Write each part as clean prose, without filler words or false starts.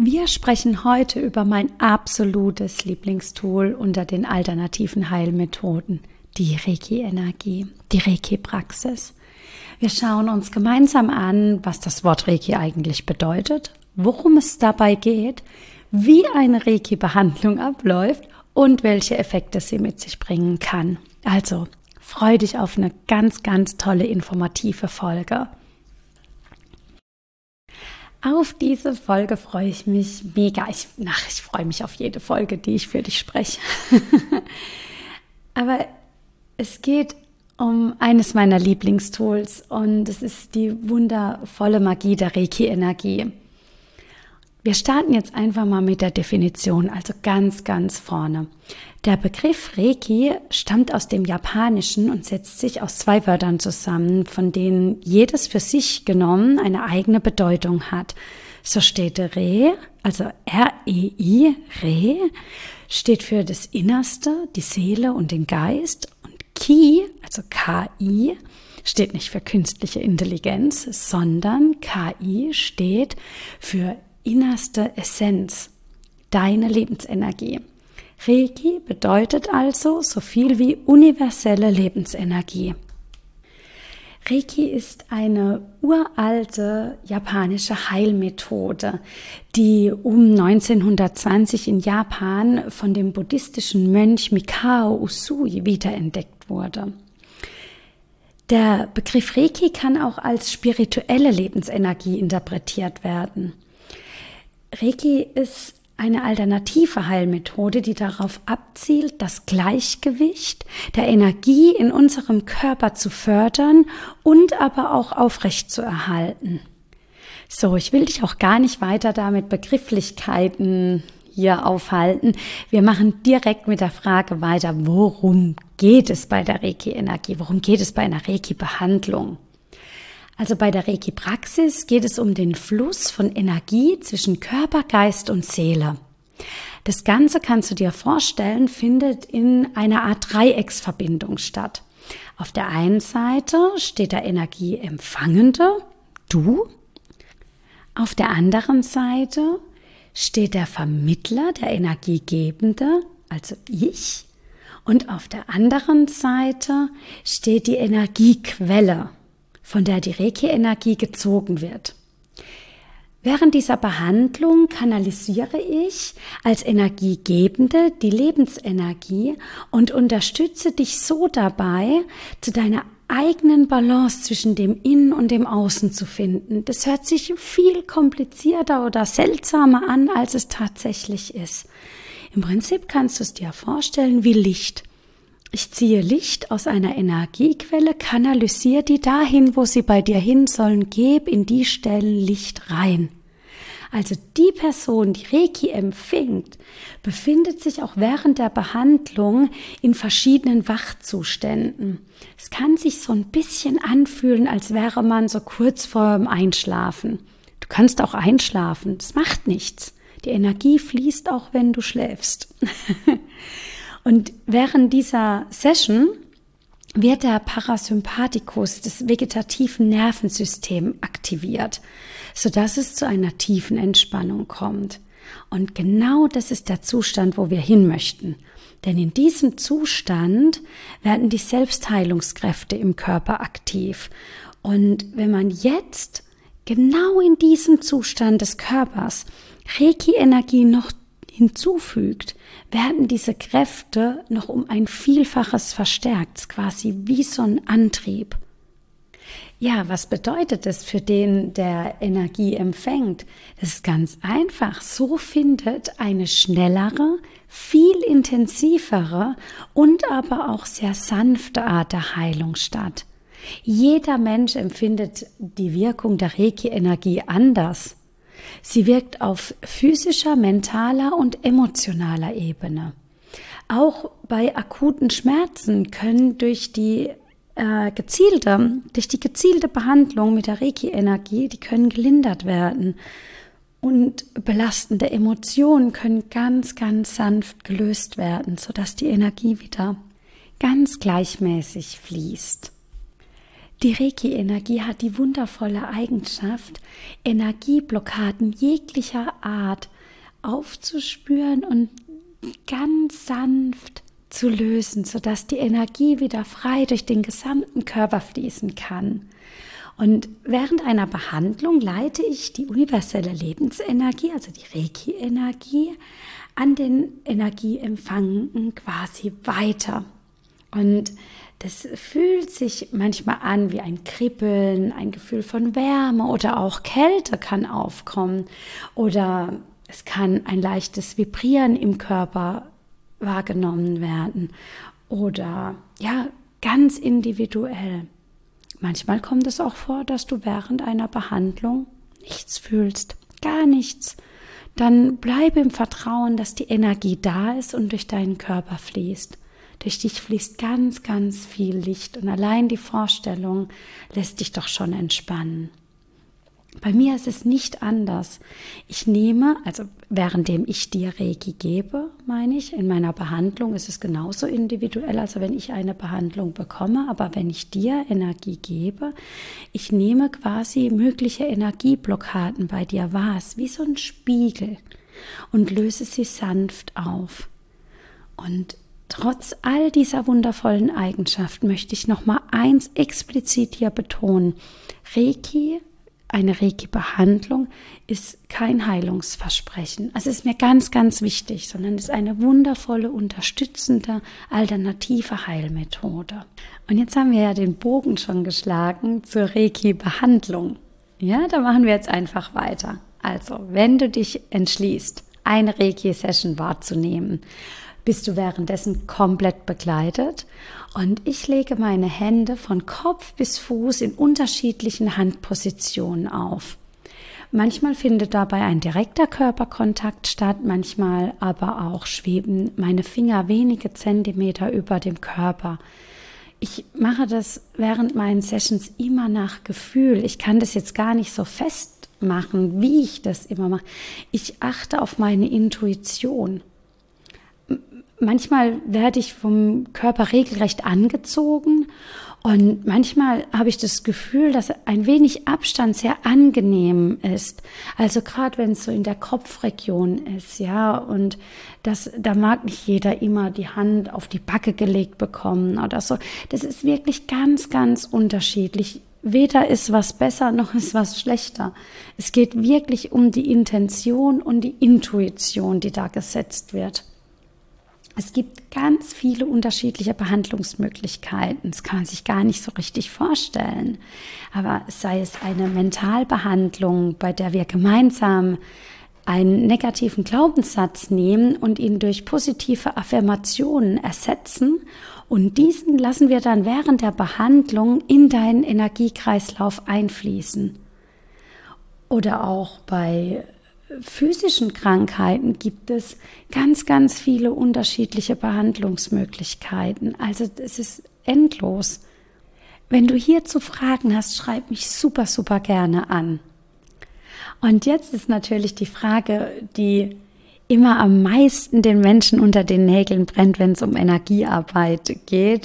Wir sprechen heute über mein absolutes Lieblingstool unter den alternativen Heilmethoden, die Reiki-Energie, die Reiki-Praxis. Wir schauen uns gemeinsam an, was das Wort Reiki eigentlich bedeutet, worum es dabei geht, wie eine Reiki-Behandlung abläuft und welche Effekte sie mit sich bringen kann. Also, freu dich auf eine ganz, ganz tolle, informative Folge. Auf diese Folge freue ich mich mega. Ich freue mich auf jede Folge, die ich für dich spreche. Aber es geht um eines meiner Lieblingstools und es ist die wundervolle Magie der Reiki-Energie. Wir starten jetzt einfach mal mit der Definition, also ganz, ganz vorne. Der Begriff Reiki stammt aus dem Japanischen und setzt sich aus zwei Wörtern zusammen, von denen jedes für sich genommen eine eigene Bedeutung hat. So steht Re, also R-E-I, Re, steht für das Innerste, die Seele und den Geist. Und Ki, also K-I, steht nicht für künstliche Intelligenz, sondern K-I steht für innerste Essenz, deine Lebensenergie. Reiki bedeutet also so viel wie universelle Lebensenergie. Reiki ist eine uralte japanische Heilmethode, die um 1920 in Japan von dem buddhistischen Mönch Mikao Usui wiederentdeckt wurde. Der Begriff Reiki kann auch als spirituelle Lebensenergie interpretiert werden. Reiki ist eine alternative Heilmethode, die darauf abzielt, das Gleichgewicht der Energie in unserem Körper zu fördern und aber auch aufrechtzuerhalten. So, ich will dich auch gar nicht weiter da mit Begrifflichkeiten hier aufhalten. Wir machen direkt mit der Frage weiter, worum geht es bei der Reiki-Energie? Worum geht es bei einer Reiki-Behandlung? Also bei der Reiki-Praxis geht es um den Fluss von Energie zwischen Körper, Geist und Seele. Das Ganze kannst du dir vorstellen, findet in einer Art Dreiecksverbindung statt. Auf der einen Seite steht der Energieempfangende, du. Auf der anderen Seite steht der Vermittler, der Energiegebende, also ich. Und auf der anderen Seite steht die Energiequelle, von der die Reiki-Energie gezogen wird. Während dieser Behandlung kanalisiere ich als Energiegebende die Lebensenergie und unterstütze dich so dabei, zu deiner eigenen Balance zwischen dem Innen und dem Außen zu finden. Das hört sich viel komplizierter oder seltsamer an, als es tatsächlich ist. Im Prinzip kannst du es dir vorstellen wie Licht. Ich ziehe Licht aus einer Energiequelle, kanalisiere die dahin, wo sie bei dir hin sollen, gebe in die Stellen Licht rein. Also die Person, die Reiki empfängt, befindet sich auch während der Behandlung in verschiedenen Wachzuständen. Es kann sich so ein bisschen anfühlen, als wäre man so kurz vor dem Einschlafen. Du kannst auch einschlafen, das macht nichts. Die Energie fließt auch, wenn du schläfst. Und während dieser Session wird der Parasympathikus, das vegetative Nervensystem, aktiviert, sodass es zu einer tiefen Entspannung kommt. Und genau das ist der Zustand, wo wir hin möchten. Denn in diesem Zustand werden die Selbstheilungskräfte im Körper aktiv. Und wenn man jetzt genau in diesem Zustand des Körpers Reiki-Energie noch hinzufügt, werden diese Kräfte noch um ein Vielfaches verstärkt, quasi wie so ein Antrieb. Ja, was bedeutet das für den, der Energie empfängt? Das ist ganz einfach. So findet eine schnellere, viel intensivere und aber auch sehr sanfte Art der Heilung statt. Jeder Mensch empfindet die Wirkung der Reiki-Energie anders. Sie wirkt auf physischer, mentaler und emotionaler Ebene. Auch bei akuten Schmerzen können durch die gezielte Behandlung mit der Reiki-Energie, die können gelindert werden. Und belastende Emotionen können ganz, ganz sanft gelöst werden, sodass die Energie wieder ganz gleichmäßig fließt. Die Reiki-Energie hat die wundervolle Eigenschaft, Energieblockaden jeglicher Art aufzuspüren und ganz sanft zu lösen, sodass die Energie wieder frei durch den gesamten Körper fließen kann. Und während einer Behandlung leite ich die universelle Lebensenergie, also die Reiki-Energie, an den Energieempfangenden quasi weiter. Und das fühlt sich manchmal an wie ein Kribbeln, ein Gefühl von Wärme oder auch Kälte kann aufkommen. Oder es kann ein leichtes Vibrieren im Körper wahrgenommen werden. Oder ja, ganz individuell. Manchmal kommt es auch vor, dass du während einer Behandlung nichts fühlst, gar nichts. Dann bleibe im Vertrauen, dass die Energie da ist und durch deinen Körper fließt. Durch dich fließt ganz, ganz viel Licht und allein die Vorstellung lässt dich doch schon entspannen. Bei mir ist es nicht anders. Ich nehme, also währenddem ich dir Reiki gebe, meine ich, in meiner Behandlung ist es genauso individuell, also wenn ich eine Behandlung bekomme, aber wenn ich dir Energie gebe, ich nehme quasi mögliche Energieblockaden bei dir wahr, wie so ein Spiegel und löse sie sanft auf. Und trotz all dieser wundervollen Eigenschaften möchte ich noch mal eins explizit hier betonen. Eine Reiki-Behandlung ist kein Heilungsversprechen. Also es ist mir ganz, ganz wichtig, sondern es ist eine wundervolle, unterstützende, alternative Heilmethode. Und jetzt haben wir ja den Bogen schon geschlagen zur Reiki-Behandlung. Ja, da machen wir jetzt einfach weiter. Also, wenn du dich entschließt, eine Reiki-Session wahrzunehmen, bist du währenddessen komplett begleitet und ich lege meine Hände von Kopf bis Fuß in unterschiedlichen Handpositionen auf. Manchmal findet dabei ein direkter Körperkontakt statt, manchmal aber auch schweben meine Finger wenige Zentimeter über dem Körper. Ich mache das während meinen Sessions immer nach Gefühl. Ich kann das jetzt gar nicht so festmachen, wie ich das immer mache. Ich achte auf meine Intuition. Manchmal werde ich vom Körper regelrecht angezogen und manchmal habe ich das Gefühl, dass ein wenig Abstand sehr angenehm ist. Also gerade wenn es so in der Kopfregion ist, ja, und da mag nicht jeder immer die Hand auf die Backe gelegt bekommen oder so. Das ist wirklich ganz, ganz unterschiedlich. Weder ist was besser, noch ist was schlechter. Es geht wirklich um die Intention und die Intuition, die da gesetzt wird. Es gibt ganz viele unterschiedliche Behandlungsmöglichkeiten. Das kann man sich gar nicht so richtig vorstellen. Aber sei es eine Mentalbehandlung, bei der wir gemeinsam einen negativen Glaubenssatz nehmen und ihn durch positive Affirmationen ersetzen und diesen lassen wir dann während der Behandlung in deinen Energiekreislauf einfließen. Oder auch bei physischen Krankheiten gibt es ganz, ganz viele unterschiedliche Behandlungsmöglichkeiten. Also es ist endlos. Wenn du hierzu Fragen hast, schreib mich super, super gerne an. Und jetzt ist natürlich die Frage, die immer am meisten den Menschen unter den Nägeln brennt, wenn es um Energiearbeit geht,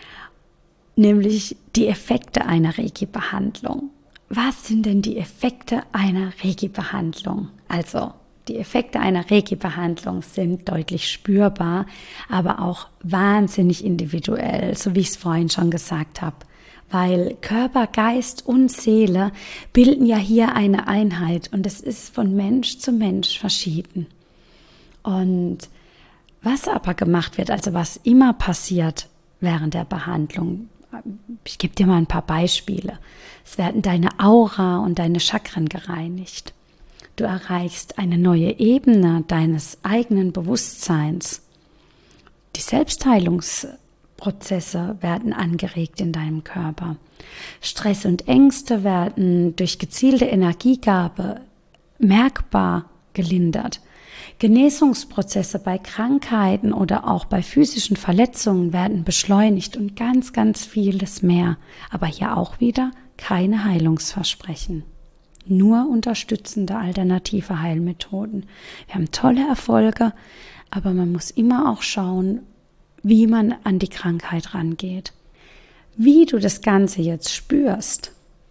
nämlich die Effekte einer Reiki-Behandlung. Was sind denn die Effekte einer Reiki-Behandlung? Also, die Effekte einer Reiki-Behandlung sind deutlich spürbar, aber auch wahnsinnig individuell, so wie ich es vorhin schon gesagt habe. Weil Körper, Geist und Seele bilden ja hier eine Einheit und es ist von Mensch zu Mensch verschieden. Und was aber gemacht wird, also was immer passiert während der Behandlung, ich gebe dir mal ein paar Beispiele. Es werden deine Aura und deine Chakren gereinigt. Du erreichst eine neue Ebene deines eigenen Bewusstseins. Die Selbstheilungsprozesse werden angeregt in deinem Körper. Stress und Ängste werden durch gezielte Energiegabe merkbar gelindert. Genesungsprozesse bei Krankheiten oder auch bei physischen Verletzungen werden beschleunigt und ganz, ganz vieles mehr. Aber hier auch wieder keine Heilungsversprechen. Nur unterstützende alternative Heilmethoden. Wir haben tolle Erfolge, aber man muss immer auch schauen, wie man an die Krankheit rangeht. Wie du das Ganze jetzt spürst,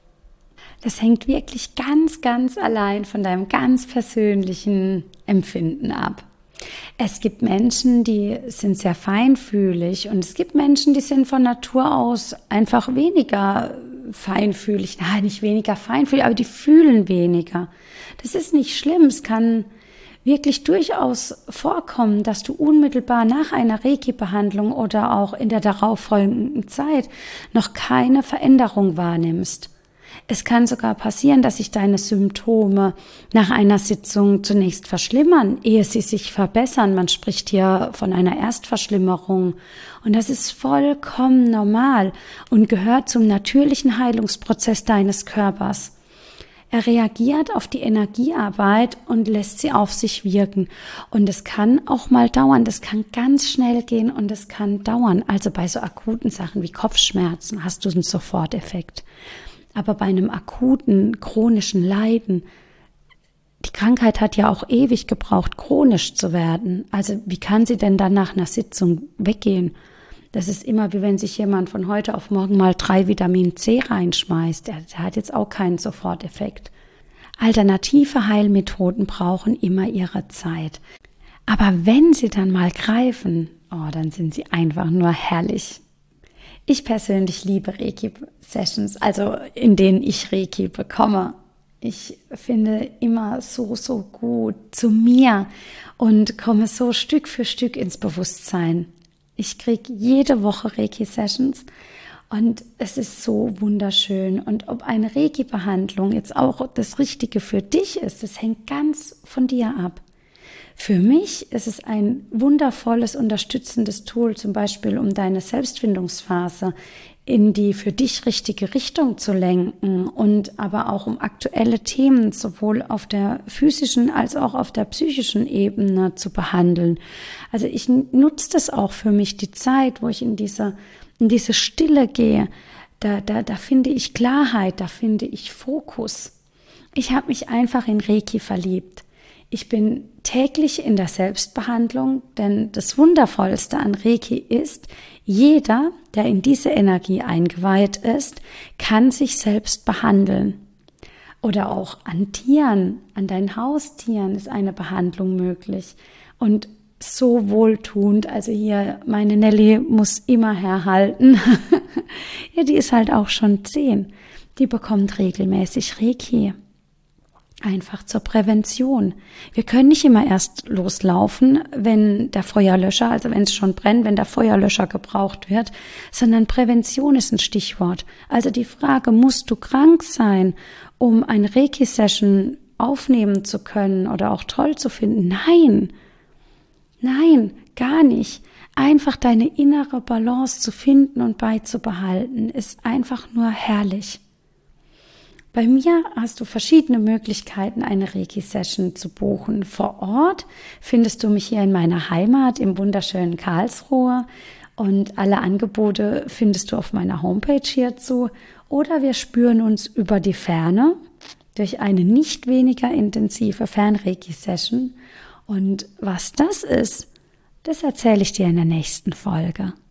das hängt wirklich ganz, ganz allein von deinem ganz persönlichen Empfinden ab. Es gibt Menschen, die sind sehr feinfühlig und es gibt Menschen, die sind von Natur aus einfach weniger feinfühlig. Nein, nicht weniger feinfühlig, aber die fühlen weniger. Das ist nicht schlimm. Es kann wirklich durchaus vorkommen, dass du unmittelbar nach einer Reiki-Behandlung oder auch in der darauffolgenden Zeit noch keine Veränderung wahrnimmst. Es kann sogar passieren, dass sich deine Symptome nach einer Sitzung zunächst verschlimmern, ehe sie sich verbessern. Man spricht hier von einer Erstverschlimmerung. Und das ist vollkommen normal und gehört zum natürlichen Heilungsprozess deines Körpers. Er reagiert auf die Energiearbeit und lässt sie auf sich wirken. Und es kann auch mal dauern, das kann ganz schnell gehen und es kann dauern. Also bei so akuten Sachen wie Kopfschmerzen hast du einen Soforteffekt. Aber bei einem akuten, chronischen Leiden, die Krankheit hat ja auch ewig gebraucht, chronisch zu werden. Also wie kann sie denn dann nach einer Sitzung weggehen? Das ist immer, wie wenn sich jemand von heute auf morgen mal 3 Vitamin C reinschmeißt. Der hat jetzt auch keinen Soforteffekt. Alternative Heilmethoden brauchen immer ihre Zeit. Aber wenn sie dann mal greifen, dann sind sie einfach nur herrlich. Ich persönlich liebe Reiki-Sessions, also in denen ich Reiki bekomme. Ich finde immer so gut zu mir und komme so Stück für Stück ins Bewusstsein. Ich kriege jede Woche Reiki-Sessions und es ist so wunderschön. Und ob eine Reiki-Behandlung jetzt auch das Richtige für dich ist, das hängt ganz von dir ab. Für mich ist es ein wundervolles, unterstützendes Tool, zum Beispiel um deine Selbstfindungsphase in die für dich richtige Richtung zu lenken und aber auch um aktuelle Themen sowohl auf der physischen als auch auf der psychischen Ebene zu behandeln. Also ich nutze das auch für mich, die Zeit, wo ich in diese Stille gehe. Da finde ich Klarheit, da finde ich Fokus. Ich habe mich einfach in Reiki verliebt. Ich bin täglich in der Selbstbehandlung, denn das Wundervollste an Reiki ist, jeder, der in diese Energie eingeweiht ist, kann sich selbst behandeln. Oder auch an Tieren, an deinen Haustieren ist eine Behandlung möglich. Und so wohltuend, also hier, meine Nelly muss immer herhalten. Ja, die ist halt auch schon 10. Die bekommt regelmäßig Reiki. Einfach zur Prävention. Wir können nicht immer erst loslaufen, wenn der Feuerlöscher, also wenn es schon brennt, wenn der Feuerlöscher gebraucht wird, sondern Prävention ist ein Stichwort. Also die Frage, musst du krank sein, um eine Reiki-Session aufnehmen zu können oder auch toll zu finden? Nein, gar nicht. Einfach deine innere Balance zu finden und beizubehalten, ist einfach nur herrlich. Bei mir hast du verschiedene Möglichkeiten, eine Reiki-Session zu buchen. Vor Ort findest du mich hier in meiner Heimat im wunderschönen Karlsruhe und alle Angebote findest du auf meiner Homepage hierzu. Oder wir spüren uns über die Ferne durch eine nicht weniger intensive Fern-Reiki-Session. Und was das ist, das erzähle ich dir in der nächsten Folge.